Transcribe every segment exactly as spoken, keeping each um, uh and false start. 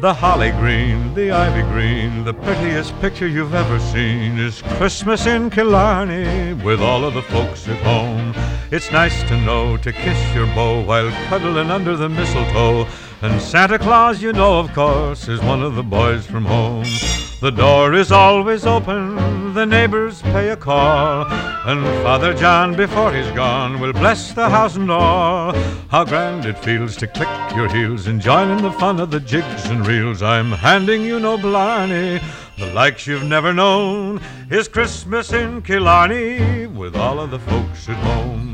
The holly green, the ivy green, the prettiest picture you've ever seen is Christmas in Killarney with all of the folks at home. It's nice to know to kiss your beau while cuddling under the mistletoe. And Santa Claus, you know, of course, is one of the boys from home. The door is always open, the neighbors pay a call, and Father John, before he's gone, will bless the house and all. How grand it feels to click your heels and join in the fun of the jigs and reels. I'm handing you no blarney, the likes you've never known, is Christmas in Killarney with all of the folks at home.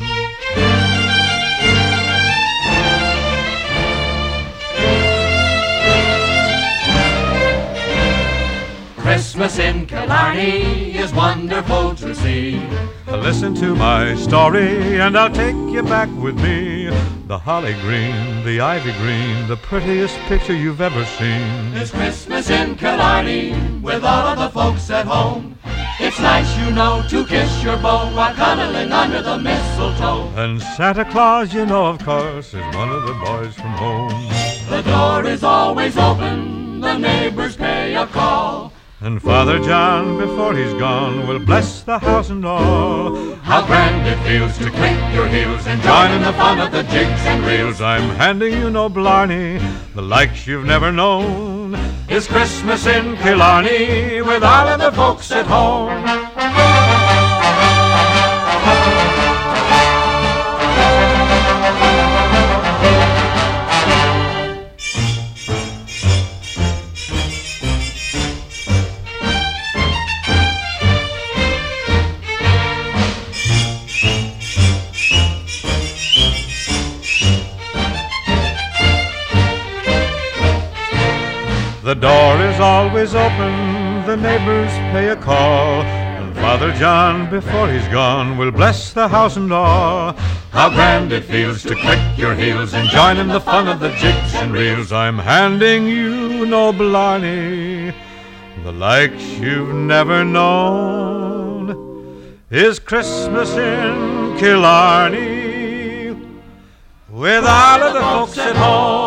Christmas in Killarney is wonderful to see. Listen to my story and I'll take you back with me. The holly green, the ivy green, the prettiest picture you've ever seen. It's Christmas in Killarney with all of the folks at home. It's nice, you know, to kiss your beau while cuddling under the mistletoe. And Santa Claus, you know, of course, is one of the boys from home. The door is always open, the neighbors pay a call, and Father John, before he's gone, will bless the house and all. How grand it feels to click your heels and join in the fun of the jigs and reels. I'm handing you no blarney, the likes you've never known, is Christmas in Killarney with all of the folks at home. The door is always open, the neighbors pay a call, and Father John, before he's gone, will bless the house and all. How grand it feels to click your heels and join in the fun of the jigs and reels. I'm handing you no blarney, the likes you've never known, is Christmas in Killarney with all of the folks at home.